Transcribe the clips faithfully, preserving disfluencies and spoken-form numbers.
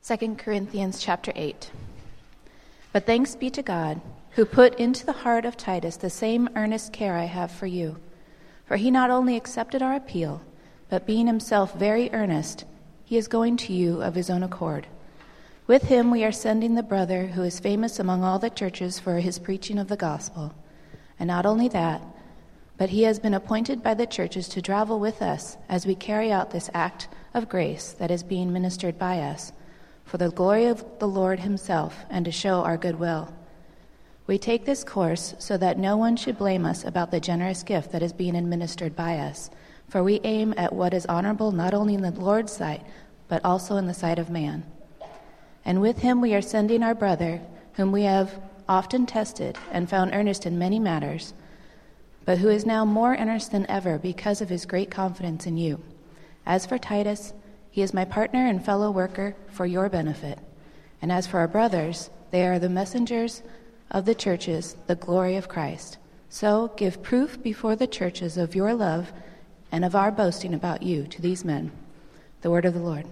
Second Corinthians chapter eight. But thanks be to God, who put into the heart of Titus the same earnest care I have for you. For he not only accepted our appeal, but being himself very earnest, he is going to you of his own accord. With him we are sending the brother who is famous among all the churches for his preaching of the gospel. And not only that, but he has been appointed by the churches to travel with us as we carry out this act of grace that is being ministered by us, for the glory of the Lord himself and to show our goodwill. We take this course so that no one should blame us about the generous gift that is being administered by us, for we aim at what is honorable not only in the Lord's sight, but also in the sight of man. And with him we are sending our brother, whom we have often tested and found earnest in many matters, but who is now more earnest than ever because of his great confidence in you. As for Titus, he is my partner and fellow worker for your benefit. And as for our brothers, they are the messengers of the churches, the glory of Christ. So give proof before the churches of your love and of our boasting about you to these men. The word of the Lord.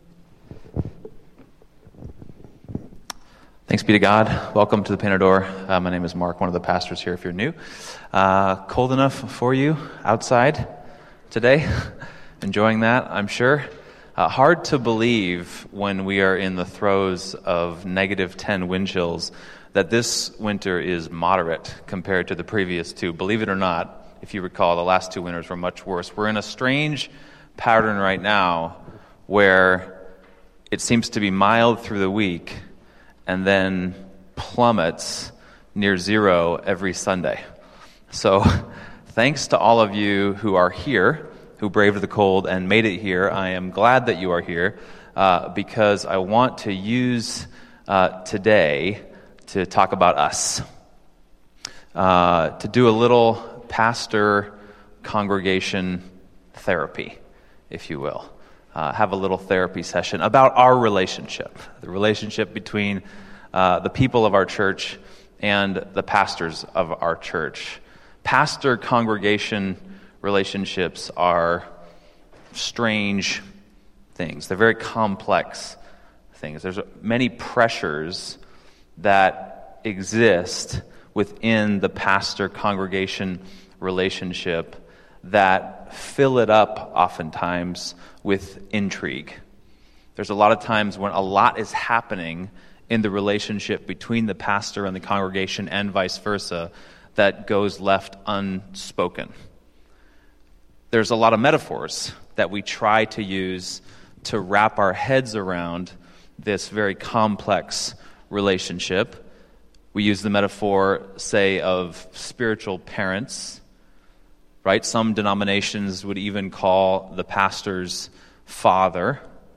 Thanks be to God. Welcome to the Panador. Uh, my name is Mark, one of the pastors here if you're new. Uh, cold enough for you outside today? Enjoying that, I'm sure. Uh, hard to believe when we are in the throes of negative ten wind chills that this winter is moderate compared to the previous two. Believe it or not, if you recall, the last two winters were much worse. We're in a strange pattern right now where it seems to be mild through the week and then plummets near zero every Sunday. So thanks to all of you who are here, who braved the cold and made it here. I am glad that you are here uh, because I want to use uh, today to talk about us, uh, to do a little pastor congregation therapy, if you will. Uh, have a little therapy session about our relationship, the relationship between uh, the people of our church and the pastors of our church. Pastor-congregation relationships are strange things. They're very complex things. There's many pressures that exist within the pastor-congregation relationship that fill it up oftentimes with intrigue. There's a lot of times when a lot is happening in the relationship between the pastor and the congregation and vice versa that goes left unspoken. There's a lot of metaphors that we try to use to wrap our heads around this very complex relationship. We use the metaphor, say, of spiritual parents, right? Some denominations would even call the pastor's father,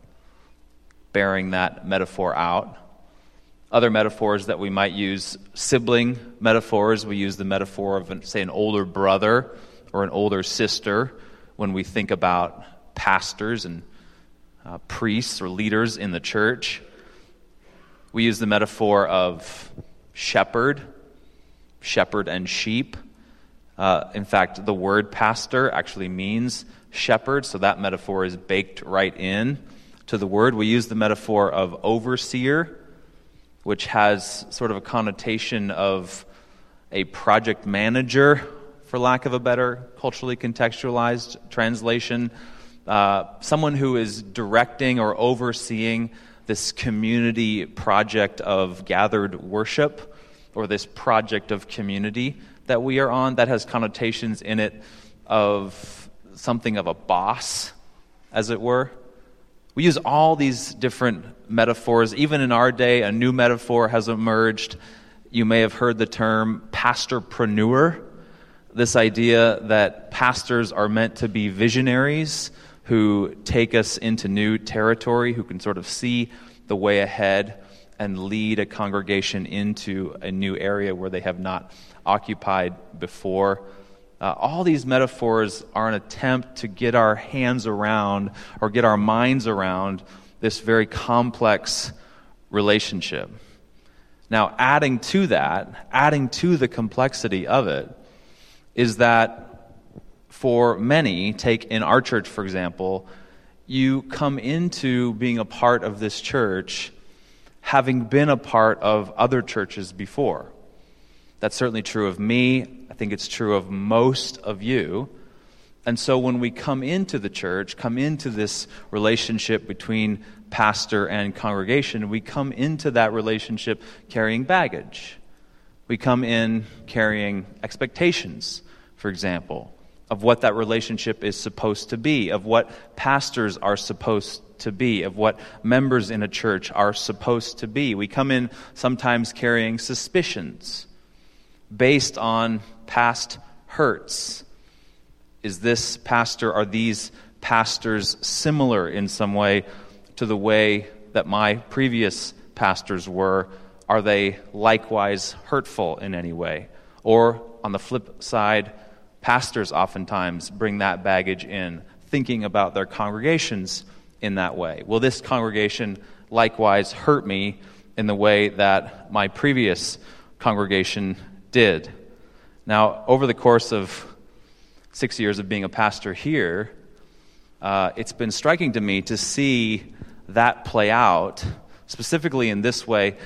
bearing that metaphor out. Other metaphors that we might use, sibling metaphors, we use the metaphor of, say, an older brother or an older sister when we think about pastors and uh, priests or leaders in the church. We use the metaphor of shepherd, shepherd and sheep. Uh, in fact, the word pastor actually means shepherd, so that metaphor is baked right in to the word. We use the metaphor of overseer, which has sort of a connotation of a project manager, for lack of a better culturally contextualized translation. Uh, someone who is directing or overseeing this community project of gathered worship, or this project of community that we are on, that has connotations in it of something of a boss, as it were. We use all these different metaphors. Even in our day, a new metaphor has emerged. You may have heard the term pastorpreneur, this idea that pastors are meant to be visionaries who take us into new territory, who can sort of see the way ahead and lead a congregation into a new area where they have not occupied before. Uh, all these metaphors are an attempt to get our hands around or get our minds around this very complex relationship. Now, adding to that, adding to the complexity of it, is that for many, take in our church, for example, you come into being a part of this church having been a part of other churches before. That's certainly true of me. I think it's true of most of you. And so when we come into the church, come into this relationship between pastor and congregation, we come into that relationship carrying baggage. We come in carrying expectations, for example, of what that relationship is supposed to be, of what pastors are supposed to be, of what members in a church are supposed to be. We come in sometimes carrying suspicions based on past hurts. Is this pastor, are these pastors similar in some way to the way that my previous pastors were? Are they likewise hurtful in any way? Or on the flip side, pastors oftentimes bring that baggage in, thinking about their congregations in that way. Will this congregation likewise hurt me in the way that my previous congregation did? Now, over the course of six years of being a pastor here, uh, it's been striking to me to see that play out, specifically in this way.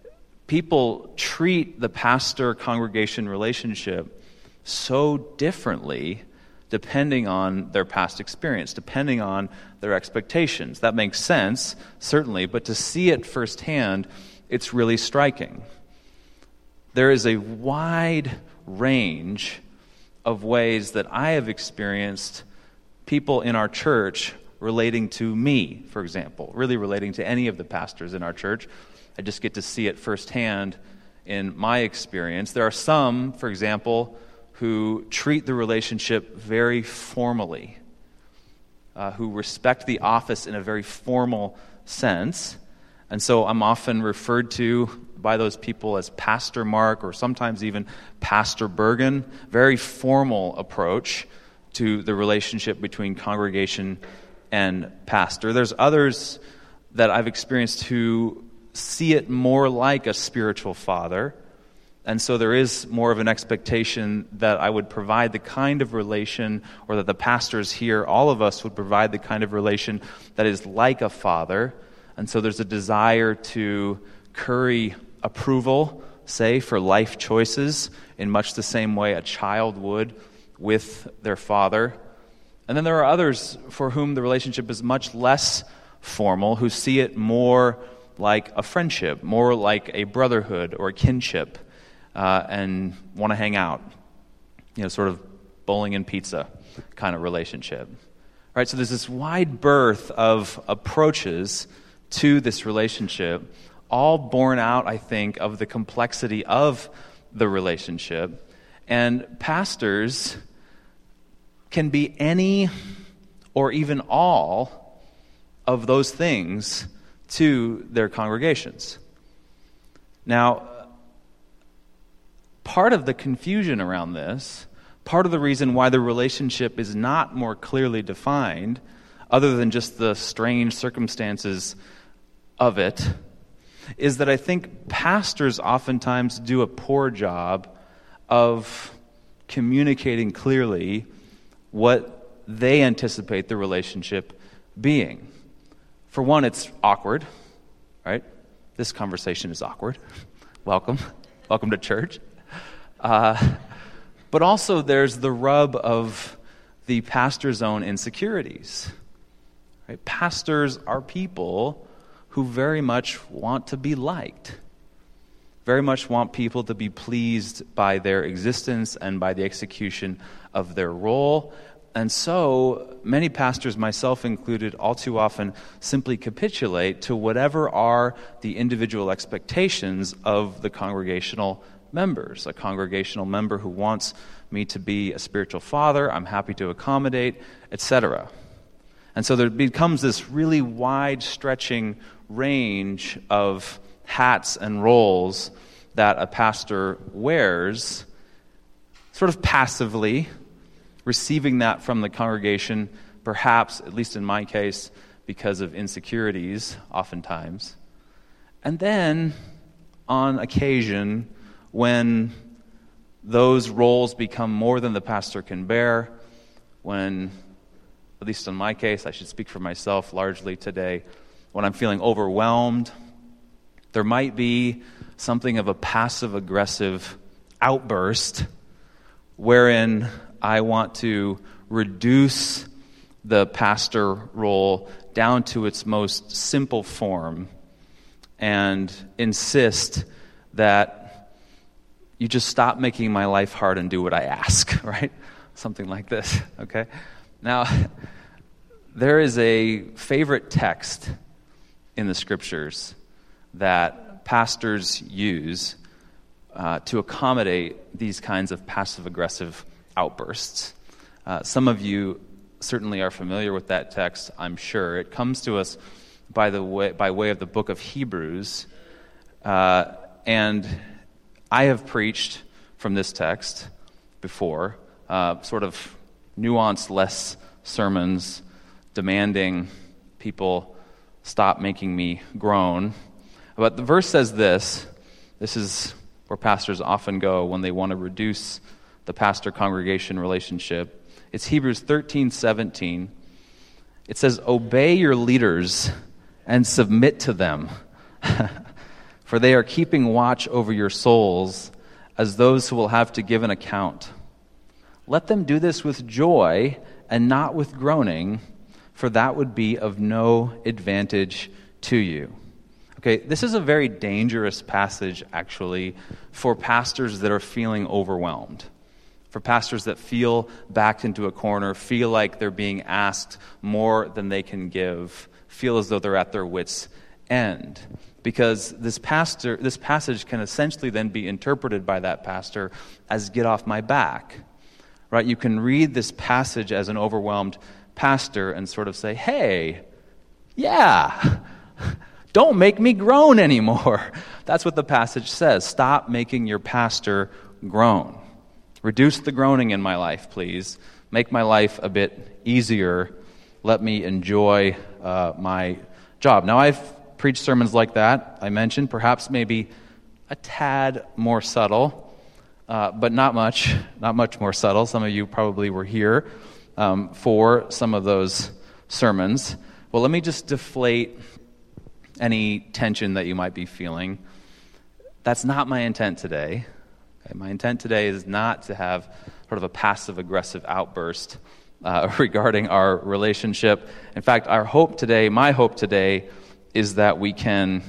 People treat the pastor-congregation relationship so differently depending on their past experience, depending on their expectations. That makes sense, certainly, but to see it firsthand, it's really striking. There is a wide range of ways that I have experienced people in our church relating to me, for example, really relating to any of the pastors in our church. I just get to see it firsthand in my experience. There are some, for example, who treat the relationship very formally, uh, who respect the office in a very formal sense. And so I'm often referred to by those people as Pastor Mark or sometimes even Pastor Bergen. Very formal approach to the relationship between congregation and pastor. There's others that I've experienced who see it more like a spiritual father. And so there is more of an expectation that I would provide the kind of relation, or that the pastors here, all of us, would provide the kind of relation that is like a father. And so there's a desire to curry approval, say, for life choices in much the same way a child would with their father. And then there are others for whom the relationship is much less formal, who see it more like a friendship, more like a brotherhood or a kinship, uh, and want to hang out, you know, sort of bowling and pizza kind of relationship. All right, so there's this wide berth of approaches to this relationship, all born out, I think, of the complexity of the relationship. And pastors can be any or even all of those things to their congregations. Now, part of the confusion around this, part of the reason why the relationship is not more clearly defined, other than just the strange circumstances of it, is that I think pastors oftentimes do a poor job of communicating clearly what they anticipate the relationship being. For one, it's awkward, right? This conversation is awkward. Welcome. Welcome to church. Uh, but also there's the rub of the pastor's own insecurities. Right? Pastors are people who very much want to be liked, very much want people to be pleased by their existence and by the execution of their role. And so many pastors, myself included, all too often simply capitulate to whatever are the individual expectations of the congregational members. A congregational member who wants me to be a spiritual father, I'm happy to accommodate, et cetera. And so there becomes this really wide-stretching range of hats and roles that a pastor wears, sort of passively, receiving that from the congregation, perhaps, at least in my case, because of insecurities, oftentimes. And then, on occasion, when those roles become more than the pastor can bear, when at least in my case, I should speak for myself largely today, when I'm feeling overwhelmed, there might be something of a passive-aggressive outburst wherein I want to reduce the pastor role down to its most simple form and insist that you just stop making my life hard and do what I ask, right? Something like this, okay? Now, there is a favorite text in the Scriptures that pastors use uh, to accommodate these kinds of passive-aggressive outbursts. Uh, some of you certainly are familiar with that text, I'm sure. It comes to us by the way, by way of the book of Hebrews, uh, and I have preached from this text before, uh, sort of nuanced, less sermons demanding people stop making me groan. But the verse says this. This is where pastors often go when they want to reduce the pastor-congregation relationship. It's Hebrews thirteen seventeen. It says, "Obey your leaders and submit to them, for they are keeping watch over your souls as those who will have to give an account. Let them do this with joy and not with groaning, for that would be of no advantage to you." Okay, this is a very dangerous passage, actually, for pastors that are feeling overwhelmed. For pastors that feel backed into a corner, feel like they're being asked more than they can give, feel as though they're at their wits' end. Because this pastor, this passage can essentially then be interpreted by that pastor as "get off my back." Right? You can read this passage as an overwhelmed pastor and sort of say, "Hey, yeah, don't make me groan anymore." That's what the passage says. Stop making your pastor groan. Reduce the groaning in my life, please. Make my life a bit easier. Let me enjoy uh, my job. Now, I've preached sermons like that, I mentioned, perhaps maybe a tad more subtle, uh, but not much, not much more subtle. Some of you probably were here um, for some of those sermons. Well, let me just deflate any tension that you might be feeling. That's not my intent today. Okay, my intent today is not to have sort of a passive-aggressive outburst uh, regarding our relationship. In fact, our hope today, my hope today, is that we can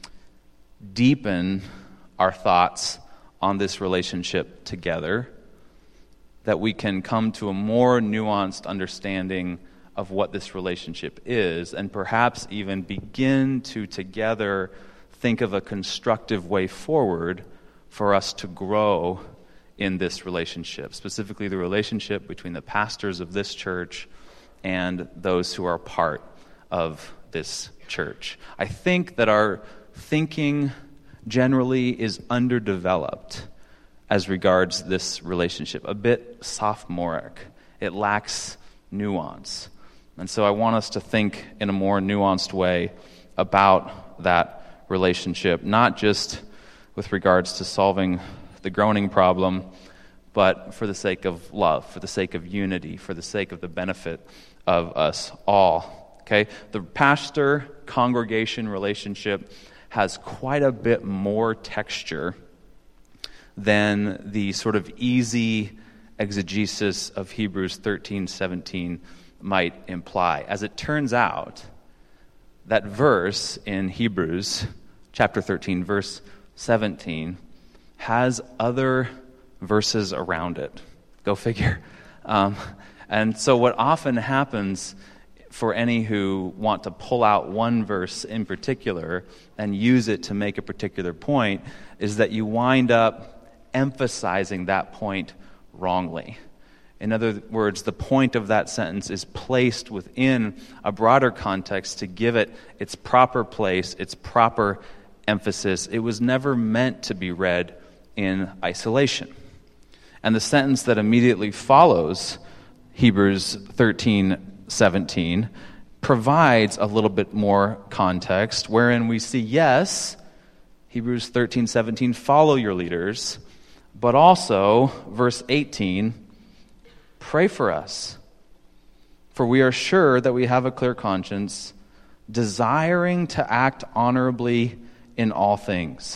deepen our thoughts on this relationship together, that we can come to a more nuanced understanding of what this relationship is, and perhaps even begin to together think of a constructive way forward for us to grow in this relationship, specifically the relationship between the pastors of this church and those who are part of this church. I think that our thinking generally is underdeveloped as regards this relationship, a bit sophomoric. It lacks nuance. And so I want us to think in a more nuanced way about that relationship, not just with regards to solving the groaning problem, but for the sake of love, for the sake of unity, for the sake of the benefit of us all. Okay? The pastor-congregation relationship has quite a bit more texture than the sort of easy exegesis of Hebrews thirteen seventeen might imply. As it turns out, that verse in Hebrews chapter thirteen, verse seventeen, has other verses around it. Go figure. Um, and so what often happens for any who want to pull out one verse in particular and use it to make a particular point is that you wind up emphasizing that point wrongly. In other words, the point of that sentence is placed within a broader context to give it its proper place, its proper emphasis. It was never meant to be read in isolation. And the sentence that immediately follows Hebrews thirteen seventeen provides a little bit more context, wherein we see, yes, Hebrews thirteen seventeen, follow your leaders, but also, verse eighteen, pray for us. For For we are sure that we have a clear conscience, desiring to act honorably in all things.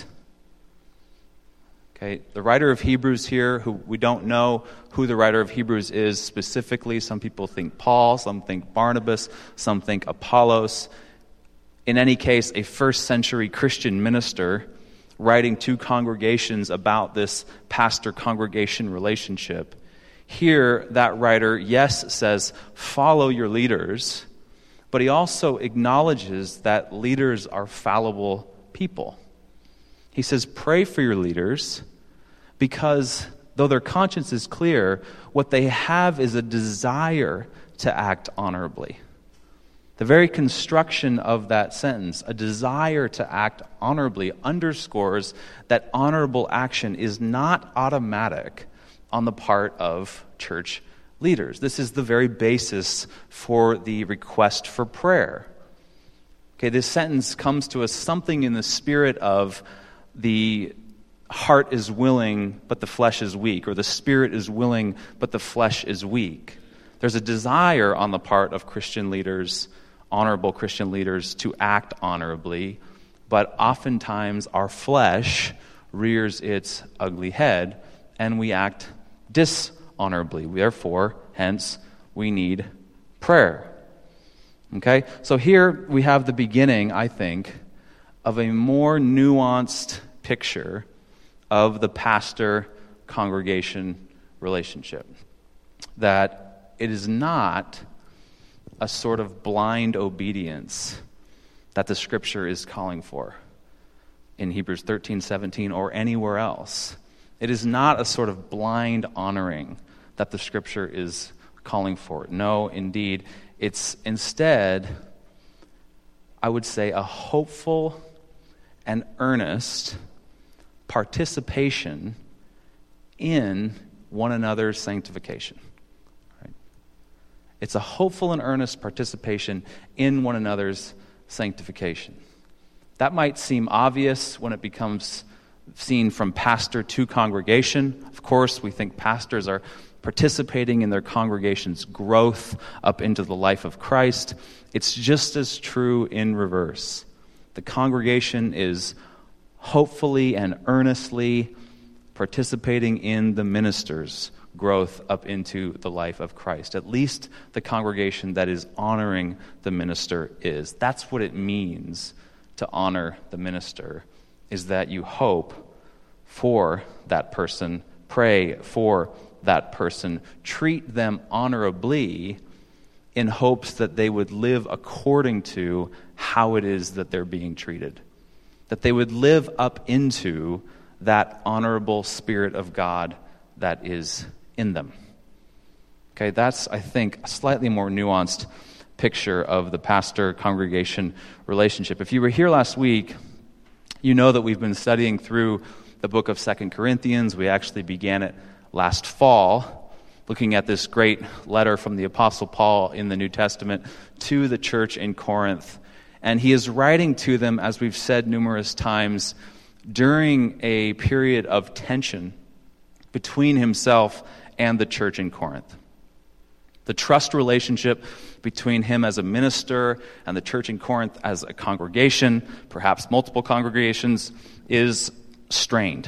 Okay, the writer of Hebrews here, who we don't know who the writer of Hebrews is specifically. Some people think Paul, some think Barnabas, some think Apollos. In any case, a first century Christian minister writing to congregations about this pastor-congregation relationship. Here, that writer, yes, says, follow your leaders, but he also acknowledges that leaders are fallible people. He says, pray for your leaders, because though their conscience is clear, what they have is a desire to act honorably. The very construction of that sentence, a desire to act honorably, underscores that honorable action is not automatic on the part of church leaders. This is the very basis for the request for prayer. Okay, this sentence comes to us something in the spirit of the heart is willing, but the flesh is weak, or the spirit is willing, but the flesh is weak. There's a desire on the part of Christian leaders, honorable Christian leaders, to act honorably, but oftentimes our flesh rears its ugly head, and we act dishonorably. Therefore, hence, we need prayer. Okay? So here we have the beginning, I think, of a more nuanced picture of the pastor-congregation relationship. That it is not a sort of blind obedience that the Scripture is calling for in Hebrews thirteen, seventeen, or anywhere else. It is not a sort of blind honoring that the Scripture is calling for. No, indeed, it's instead, I would say, a hopeful and earnest participation in one another's sanctification. Right? It's a hopeful and earnest participation in one another's sanctification. That might seem obvious when it becomes seen from pastor to congregation. Of course, we think pastors are participating in their congregation's growth up into the life of Christ. It's just as true in reverse. The congregation is hopefully and earnestly participating in the minister's growth up into the life of Christ. At least the congregation that is honoring the minister is. That's what it means to honor the minister, is that you hope for that person, pray for that person, treat them honorably in hopes that they would live according to how it is that they're being treated. That they would live up into that honorable Spirit of God that is in them. Okay, that's, I think, a slightly more nuanced picture of the pastor-congregation relationship. If you were here last week, you know that we've been studying through the book of Second Corinthians. We actually began it last fall, looking at this great letter from the Apostle Paul in the New Testament to the church in Corinth. And he is writing to them, as we've said numerous times, during a period of tension between himself and the church in Corinth. The trust relationship between him as a minister and the church in Corinth as a congregation, perhaps multiple congregations, is strained.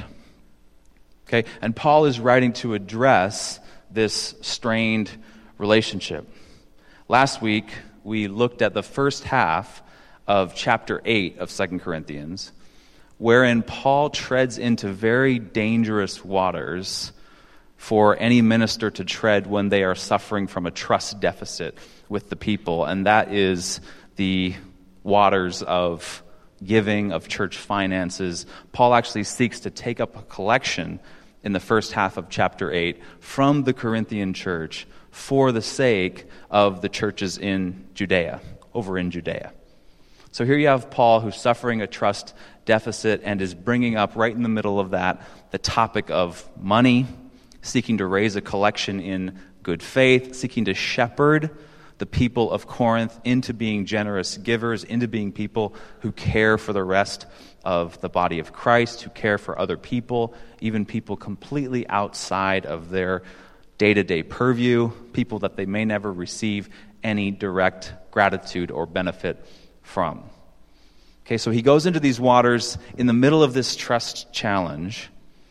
Okay? And Paul is writing to address this strained relationship. Last week, we looked at the first half of chapter eight of Second Corinthians, wherein Paul treads into very dangerous waters for any minister to tread when they are suffering from a trust deficit with the people, and that is the waters of giving, of church finances. Paul actually seeks to take up a collection in the first half of chapter eight from the Corinthian church for the sake of the churches in Judea, over in Judea. So here you have Paul, who's suffering a trust deficit and is bringing up right in the middle of that the topic of money, seeking to raise a collection in good faith, seeking to shepherd the people of Corinth into being generous givers, into being people who care for the rest of the body of Christ, who care for other people, even people completely outside of their day-to-day purview, people that they may never receive any direct gratitude or benefit from. Okay, so he goes into these waters in the middle of this trust challenge.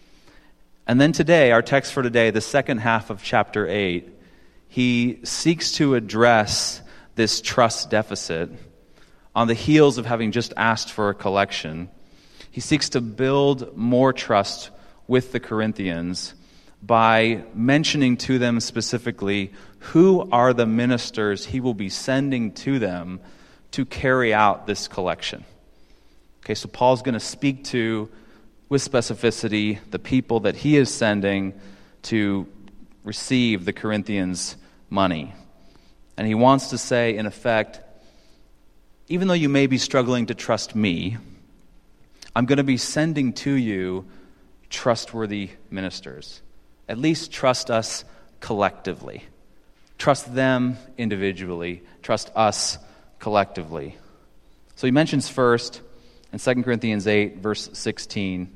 And then today, our text for today, the second half of chapter eight, he seeks to address this trust deficit on the heels of having just asked for a collection. He seeks to build more trust with the Corinthians by mentioning to them specifically who are the ministers he will be sending to them to carry out this collection. Okay, so Paul's going to speak to, with specificity, the people that he is sending to receive the Corinthians' money. And he wants to say, in effect, even though you may be struggling to trust me, I'm going to be sending to you trustworthy ministers. At least trust us collectively. Trust them individually. Trust us collectively. So he mentions first, in Second Corinthians eight, verse sixteen,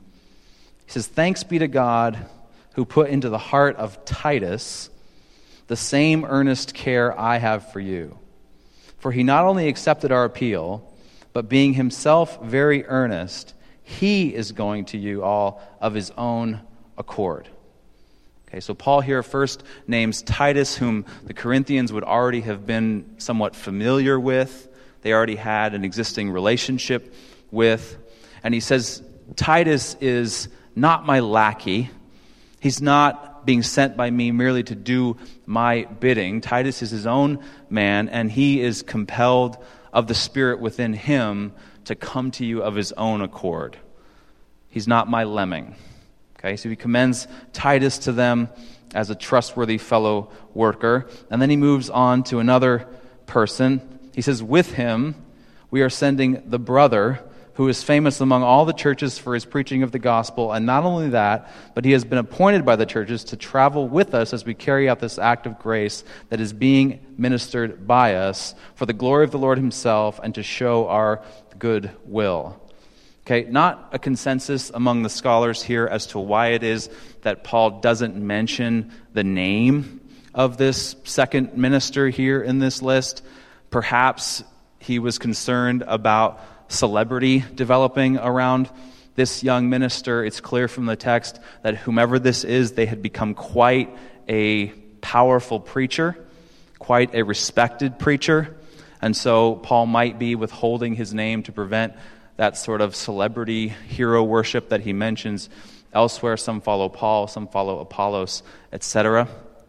he says, "Thanks be to God who put into the heart of Titus the same earnest care I have for you. For he not only accepted our appeal, but being himself very earnest, he is going to you all of his own accord." Okay, so Paul here first names Titus, whom the Corinthians would already have been somewhat familiar with. They already had an existing relationship with. And he says, Titus is not my lackey. He's not being sent by me merely to do my bidding. Titus is his own man, and he is compelled of the Spirit within him to come to you of his own accord. He's not my lemming. Okay, so he commends Titus to them as a trustworthy fellow worker. And then he moves on to another person. He says, with him we are sending the brother who is famous among all the churches for his preaching of the gospel. And not only that, but he has been appointed by the churches to travel with us as we carry out this act of grace that is being ministered by us for the glory of the Lord himself and to show our good will. Okay, not a consensus among the scholars here as to why it is that Paul doesn't mention the name of this second minister here in this list. Perhaps he was concerned about celebrity developing around this young minister. It's clear from the text that whomever this is, they had become quite a powerful preacher, quite a respected preacher. And so Paul might be withholding his name to prevent that sort of celebrity hero worship that he mentions elsewhere. Some follow Paul, some follow Apollos, et cetera.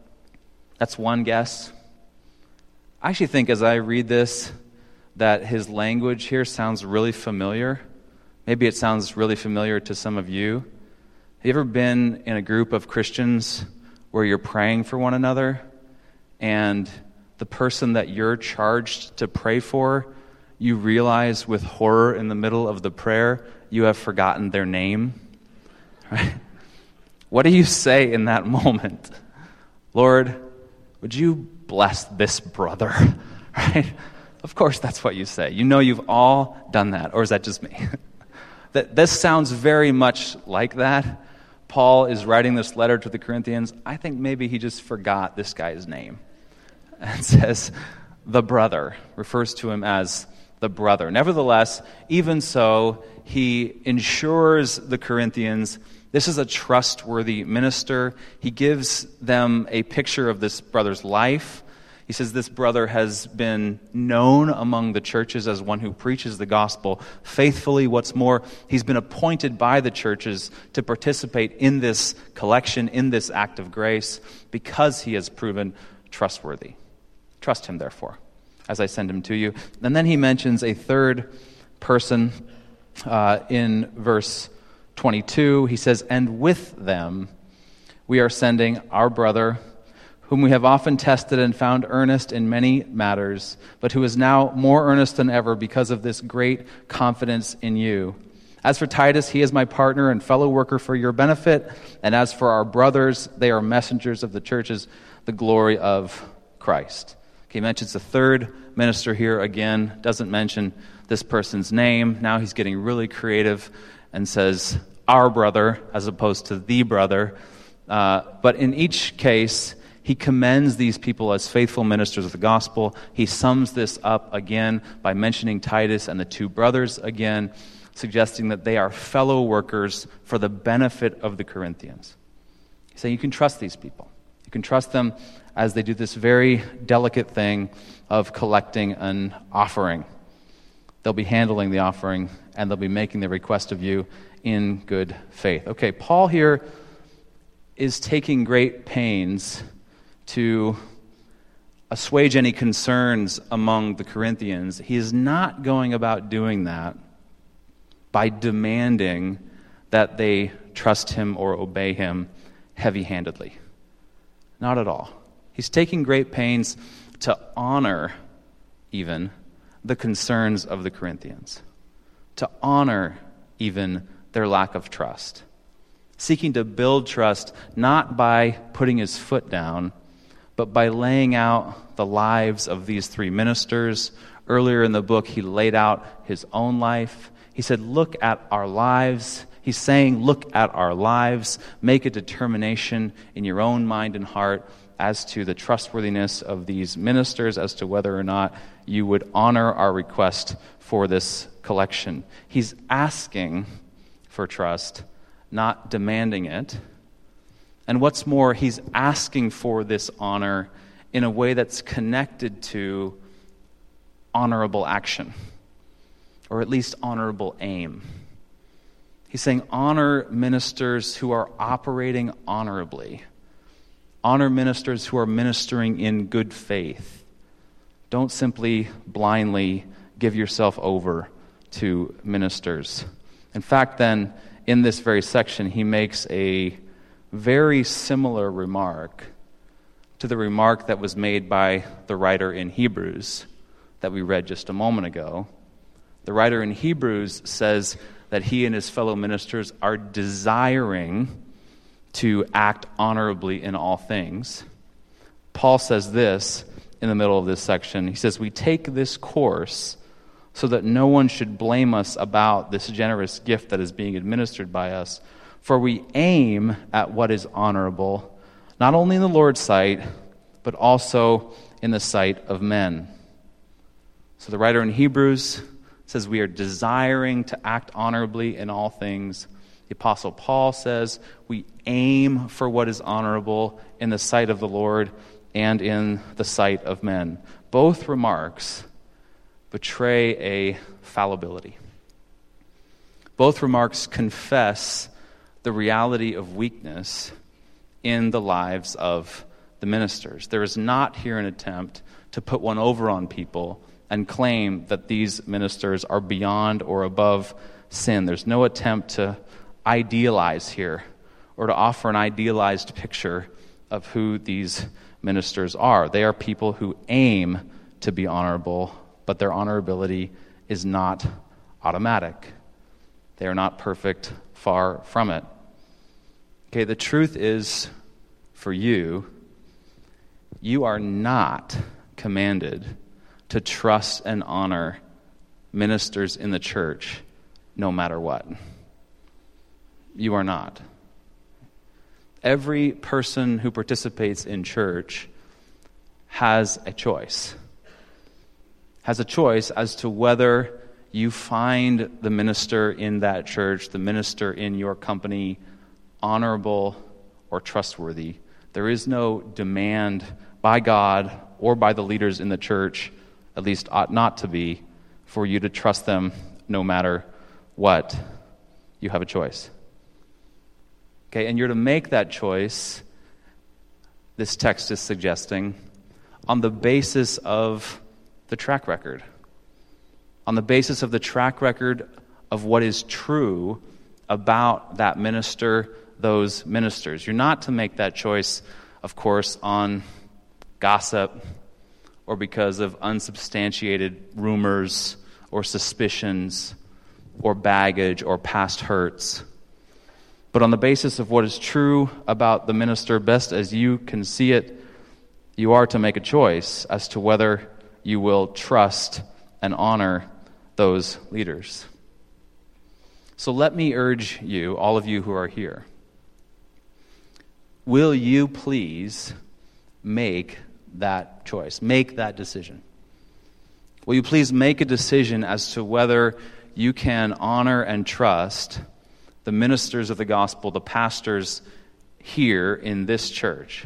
That's one guess. I actually think as I read this that his language here sounds really familiar. Maybe it sounds really familiar to some of you. Have you ever been in a group of Christians where you're praying for one another and the person that you're charged to pray for, you realize with horror in the middle of the prayer, you have forgotten their name? Right? What do you say in that moment? Lord, would you bless this brother? Right? Of course that's what you say. You know you've all done that. Or is that just me? That this sounds very much like that. Paul is writing this letter to the Corinthians. I think maybe he just forgot this guy's name. And says, the brother, refers to him as the brother. Nevertheless, even so, he ensures the Corinthians this is a trustworthy minister. He gives them a picture of this brother's life. He says this brother has been known among the churches as one who preaches the gospel faithfully. What's more, he's been appointed by the churches to participate in this collection, in this act of grace, because he has proven trustworthy. Trust him, therefore, as I send him to you. And then he mentions a third person uh, in verse twenty-two. He says, and with them we are sending our brother, whom we have often tested and found earnest in many matters, but who is now more earnest than ever because of this great confidence in you. As for Titus, he is my partner and fellow worker for your benefit, and as for our brothers, they are messengers of the churches, the glory of Christ. Okay, he mentions the third minister here again, doesn't mention this person's name. Now he's getting really creative and says, our brother, as opposed to the brother. Uh, but in each case, He commends these people as faithful ministers of the gospel. He sums this up again by mentioning Titus and the two brothers again, suggesting that they are fellow workers for the benefit of the Corinthians. He's saying you can trust these people. You can trust them as they do this very delicate thing of collecting an offering. They'll be handling the offering, and they'll be making the request of you in good faith. Okay, Paul here is taking great pains to assuage any concerns among the Corinthians. He is not going about doing that by demanding that they trust him or obey him heavy-handedly. Not at all. He's taking great pains to honor even the concerns of the Corinthians, to honor even their lack of trust, seeking to build trust not by putting his foot down, but by laying out the lives of these three ministers. Earlier in the book, he laid out his own life. He said, look at our lives. He's saying, look at our lives. Make a determination in your own mind and heart as to the trustworthiness of these ministers, as to whether or not you would honor our request for this collection. He's asking for trust, not demanding it. And what's more, he's asking for this honor in a way that's connected to honorable action, or at least honorable aim. He's saying honor ministers who are operating honorably. Honor ministers who are ministering in good faith. Don't simply blindly give yourself over to ministers. In fact, then, in this very section, he makes a very similar remark to the remark that was made by the writer in Hebrews that we read just a moment ago. The writer in Hebrews says that he and his fellow ministers are desiring to act honorably in all things. Paul says this in the middle of this section. He says, we take this course so that no one should blame us about this generous gift that is being administered by us. For we aim at what is honorable, not only in the Lord's sight, but also in the sight of men. So the writer in Hebrews says we are desiring to act honorably in all things. The Apostle Paul says we aim for what is honorable in the sight of the Lord and in the sight of men. Both remarks betray a fallibility. Both remarks confess the reality of weakness in the lives of the ministers. There is not here an attempt to put one over on people and claim that these ministers are beyond or above sin. There's no attempt to idealize here or to offer an idealized picture of who these ministers are. They are people who aim to be honorable, but their honorability is not automatic. They are not perfect, far from it. Okay, the truth is, for you, you are not commanded to trust and honor ministers in the church no matter what. You are not. Every person who participates in church has a choice. Has a choice as to whether you find the minister in that church, the minister in your company, honorable or trustworthy. There is no demand by God or by the leaders in the church, at least ought not to be, for you to trust them no matter what. You have a choice. Okay, and you're to make that choice, this text is suggesting, on the basis of the track record. On the basis of the track record of what is true about that minister, those ministers. You're not to make that choice, of course, on gossip or because of unsubstantiated rumors or suspicions or baggage or past hurts. But on the basis of what is true about the minister, best as you can see it, you are to make a choice as to whether you will trust and honor those leaders. So let me urge you, all of you who are here, will you please make that choice, make that decision? Will you please make a decision as to whether you can honor and trust the ministers of the gospel, the pastors here in this church?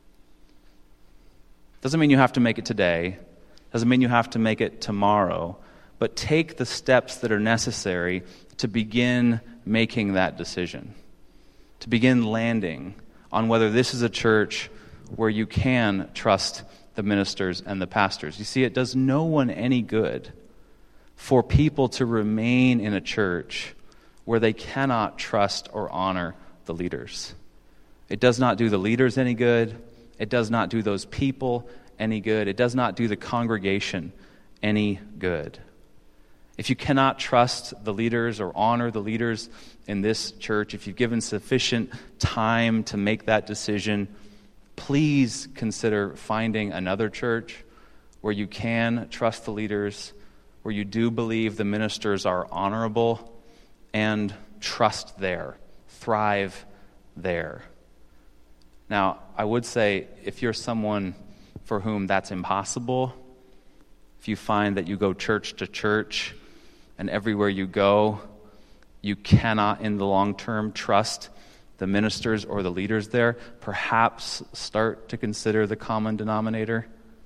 Doesn't mean you have to make it today. Doesn't mean you have to make it tomorrow. But take the steps that are necessary to begin making that decision, to begin landing on whether this is a church where you can trust the ministers and the pastors. You see, it does no one any good for people to remain in a church where they cannot trust or honor the leaders. It does not do the leaders any good. It does not do those people any good. It does not do the congregation any good. If you cannot trust the leaders or honor the leaders in this church, if you've given sufficient time to make that decision, please consider finding another church where you can trust the leaders, where you do believe the ministers are honorable, and trust there, thrive there. Now, I would say if you're someone for whom that's impossible, if you find that you go church to church and everywhere you go, you cannot in the long term trust the ministers or the leaders there, perhaps start to consider the common denominator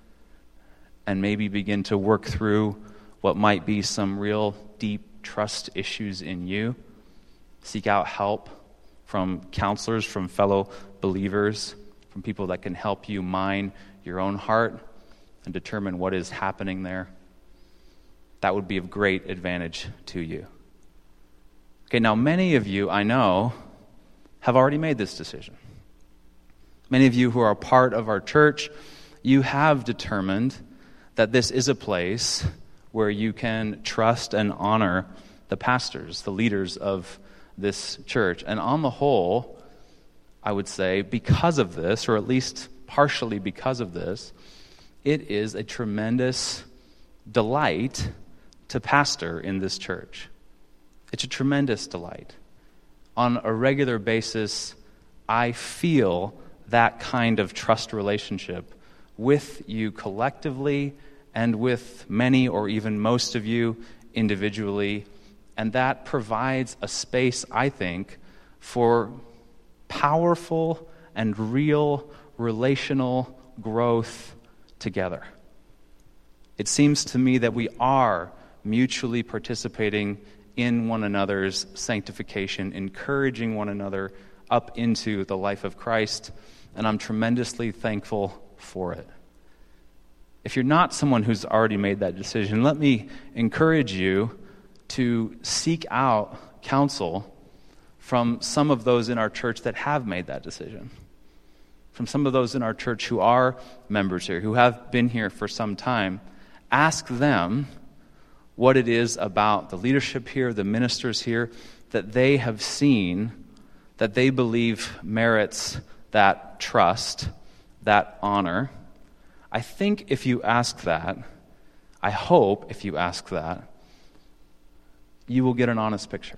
and maybe begin to work through what might be some real deep trust issues in you. Seek out help from counselors, from fellow believers, from people that can help you mine your own heart and determine what is happening there. That would be of great advantage to you. Okay, now many of you, I know, have already made this decision. Many of you who are a part of our church, you have determined that this is a place where you can trust and honor the pastors, the leaders of this church. And on the whole, I would say, because of this, or at least partially because of this, it is a tremendous delight to pastor in this church. It's a tremendous delight. On a regular basis, I feel that kind of trust relationship with you collectively and with many or even most of you individually, and that provides a space, I think, for powerful and real relational growth together. It seems to me that we are mutually participating in one another's sanctification, encouraging one another up into the life of Christ, and I'm tremendously thankful for it. If you're not someone who's already made that decision, let me encourage you to seek out counsel from some of those in our church that have made that decision, from some of those in our church who are members here, who have been here for some time. Ask them what it is about the leadership here, the ministers here, that they have seen, that they believe merits that trust, that honor. I think if you ask that, I hope if you ask that, you will get an honest picture.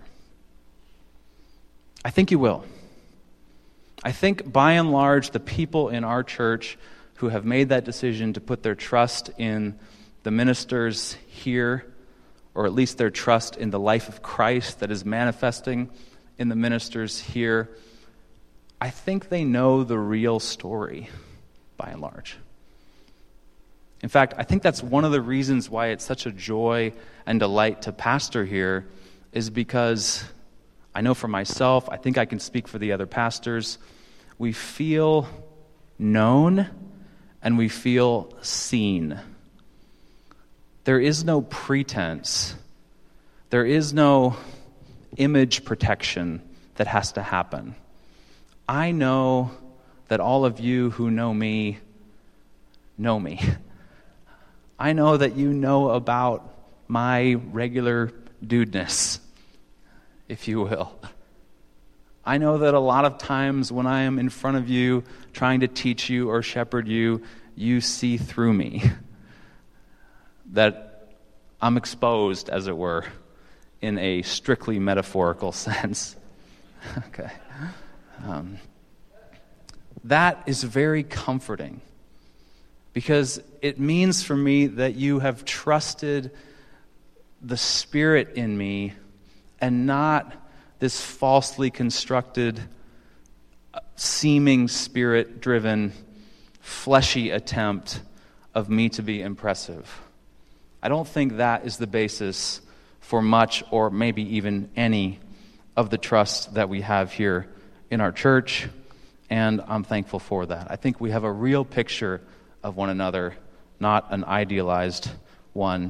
I think you will. I think by and large, the people in our church who have made that decision to put their trust in the ministers here, or at least their trust in the life of Christ that is manifesting in the ministers here, I think they know the real story, by and large. In fact, I think that's one of the reasons why it's such a joy and delight to pastor here, is because I know for myself, I think I can speak for the other pastors, we feel known and we feel seen. There is no pretense. There is no image protection that has to happen. I know that all of you who know me, know me. I know that you know about my regular dudeness, if you will. I know that a lot of times when I am in front of you trying to teach you or shepherd you, you see through me. That I'm exposed, as it were, in a strictly metaphorical sense. Okay. Um, that is very comforting because it means for me that you have trusted the Spirit in me and not this falsely constructed, seeming Spirit-driven, fleshy attempt of me to be impressive. I don't think that is the basis for much or maybe even any of the trust that we have here in our church, and I'm thankful for that. I think we have a real picture of one another, not an idealized one.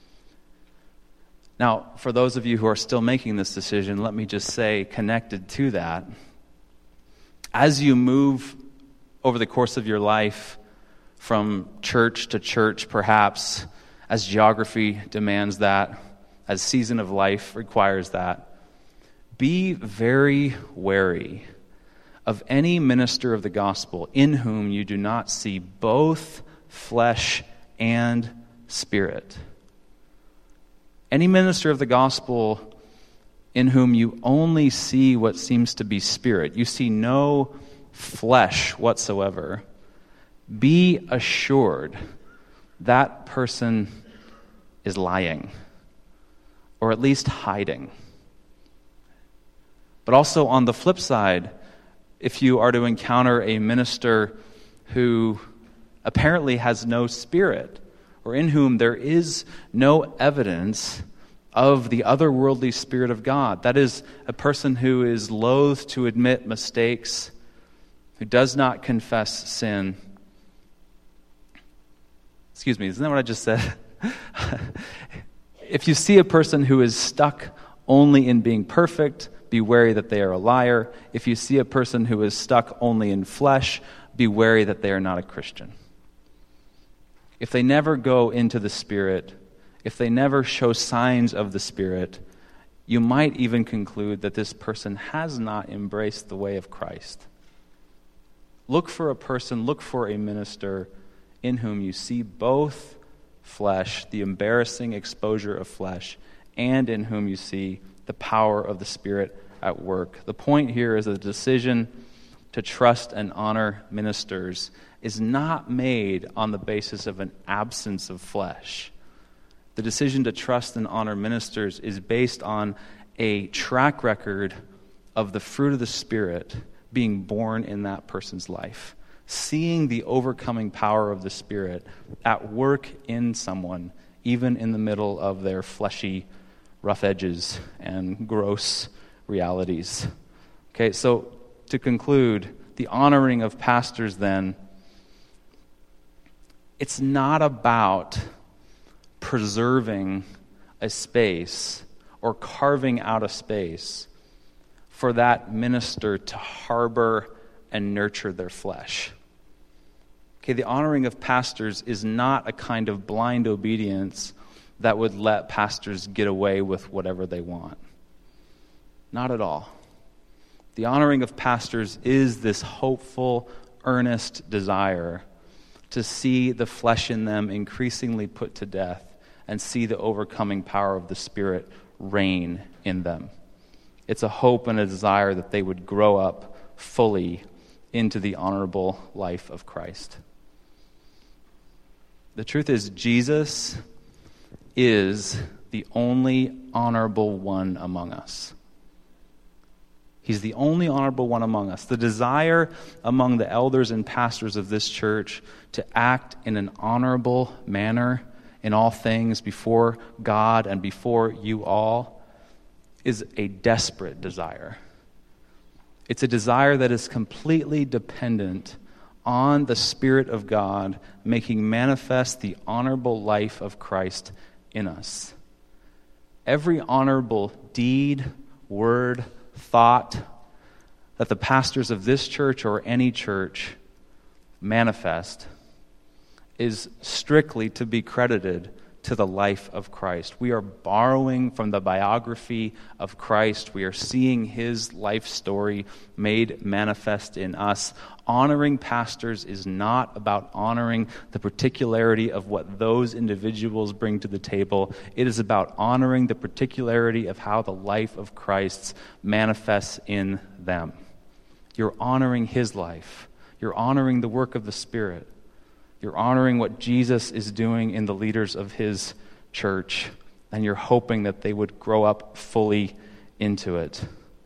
Now, for those of you who are still making this decision, let me just say, connected to that, as you move over the course of your life from church to church, perhaps, as geography demands that, as season of life requires that, be very wary of any minister of the gospel in whom you do not see both flesh and spirit. Any minister of the gospel in whom you only see what seems to be spirit, you see no flesh whatsoever, be assured that person is lying, or at least hiding. But also on the flip side, if you are to encounter a minister who apparently has no spirit, or in whom there is no evidence of the otherworldly Spirit of God, that is, a person who is loath to admit mistakes, who does not confess sin. Excuse me, isn't that what I just said? If you see a person who is stuck only in being perfect, be wary that they are a liar. If you see a person who is stuck only in flesh, be wary that they are not a Christian. If they never go into the Spirit, if they never show signs of the Spirit, you might even conclude that this person has not embraced the way of Christ. Look for a person, look for a minister in whom you see both flesh, the embarrassing exposure of flesh, and in whom you see the power of the Spirit at work. The point here is that the decision to trust and honor ministers is not made on the basis of an absence of flesh. The decision to trust and honor ministers is based on a track record of the fruit of the Spirit being born in that person's life, seeing the overcoming power of the Spirit at work in someone, even in the middle of their fleshy rough edges and gross realities. Okay, so to conclude, the honoring of pastors then, it's not about preserving a space or carving out a space for that minister to harbor and nurture their flesh. Okay, the honoring of pastors is not a kind of blind obedience that would let pastors get away with whatever they want. Not at all. The honoring of pastors is this hopeful, earnest desire to see the flesh in them increasingly put to death and see the overcoming power of the Spirit reign in them. It's a hope and a desire that they would grow up fully into the honorable life of Christ. The truth is, Jesus is the only honorable one among us. He's the only honorable one among us. The desire among the elders and pastors of this church to act in an honorable manner in all things before God and before you all is a desperate desire. It's a desire that is completely dependent on the Spirit of God making manifest the honorable life of Christ in us. Every honorable deed, word, thought that the pastors of this church or any church manifest is strictly to be credited to the life of Christ. We are borrowing from the biography of Christ. We are seeing his life story made manifest in us. Honoring pastors is not about honoring the particularity of what those individuals bring to the table. It is about honoring the particularity of how the life of Christ manifests in them. You're honoring his life. You're honoring the work of the Spirit. You're honoring what Jesus is doing in the leaders of his church, and you're hoping that they would grow up fully into it.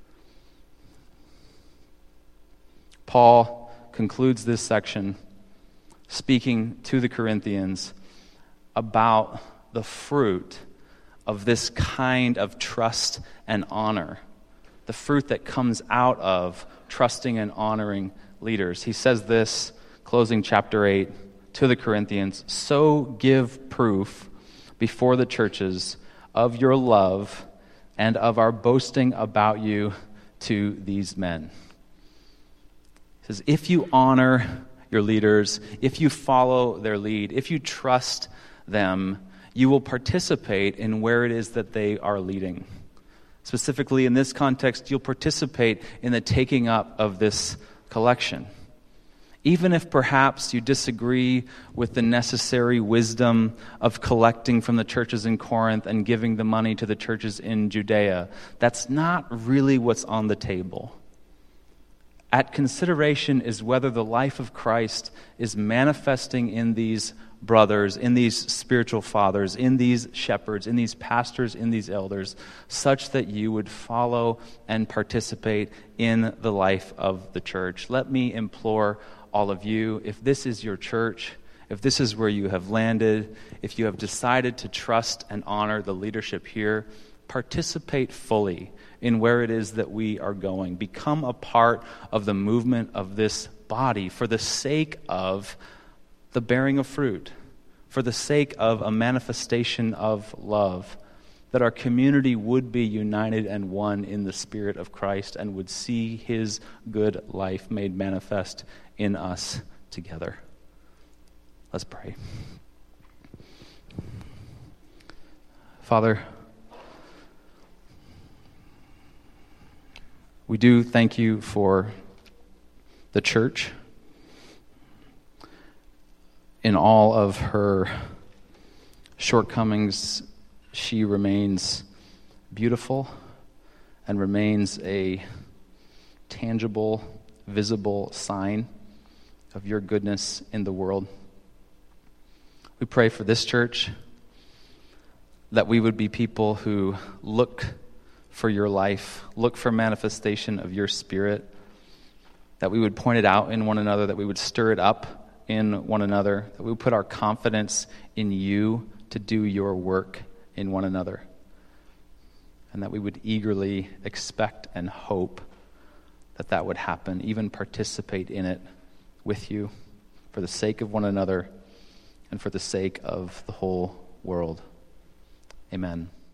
Paul concludes this section speaking to the Corinthians about the fruit of this kind of trust and honor, the fruit that comes out of trusting and honoring leaders. He says this, closing chapter eight, to the Corinthians, "So give proof before the churches of your love and of our boasting about you to these men." He says, if you honor your leaders, if you follow their lead, if you trust them, you will participate in where it is that they are leading. Specifically in this context, you'll participate in the taking up of this collection. Even if perhaps you disagree with the necessary wisdom of collecting from the churches in Corinth and giving the money to the churches in Judea, that's not really what's on the table. At consideration is whether the life of Christ is manifesting in these brothers, in these spiritual fathers, in these shepherds, in these pastors, in these elders, such that you would follow and participate in the life of the church. Let me implore all of you, if this is your church, if this is where you have landed, if you have decided to trust and honor the leadership here, participate fully in where it is that we are going. Become a part of the movement of this body for the sake of the bearing of fruit, for the sake of a manifestation of love, that our community would be united and one in the Spirit of Christ and would see his good life made manifest in us together. Let's pray. Father, we do thank you for the church in all of her shortcomings. She remains beautiful and remains a tangible, visible sign of your goodness in the world. We pray for this church, that we would be people who look for your life, look for manifestation of your Spirit, that we would point it out in one another, that we would stir it up in one another, that we would put our confidence in you to do your work in one another, and that we would eagerly expect and hope that that would happen, even participate in it with you for the sake of one another and for the sake of the whole world. Amen.